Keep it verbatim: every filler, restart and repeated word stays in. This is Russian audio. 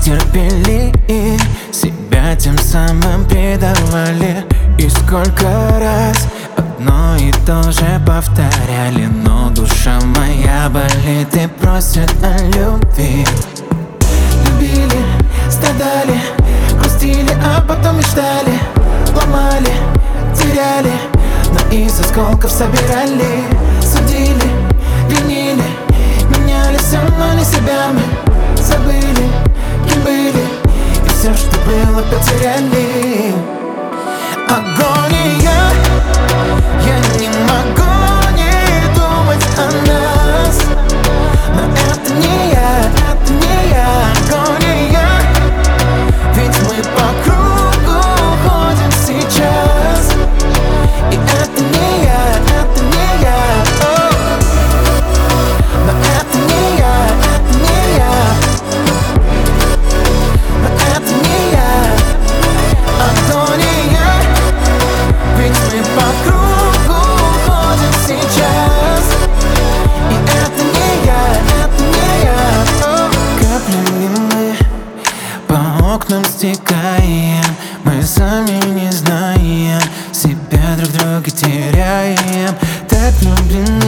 терпели и себя тем самым предавали. И сколько раз одно и то же повторяли, но душа моя болит и просит о любви. Любили, страдали, грустили, а потом мечтали, ломали, теряли, но из осколков собирали. Судили, винили, меняли все, но не себя мы забыли, кем были, и все, что было, потеряли. Агония, я не могу не думать о нас, но это не я, это не я. Агония, ведь мы по кругу ходим сейчас, и это не я, это не я. О, но это не я, это не я, но это не я. Агония, ведь мы по кругу ходим сейчас, и это не я, это не я. О, каплями мы по окнам стекаем, мы сами не знаем, себя друг друга теряем. Так влюблены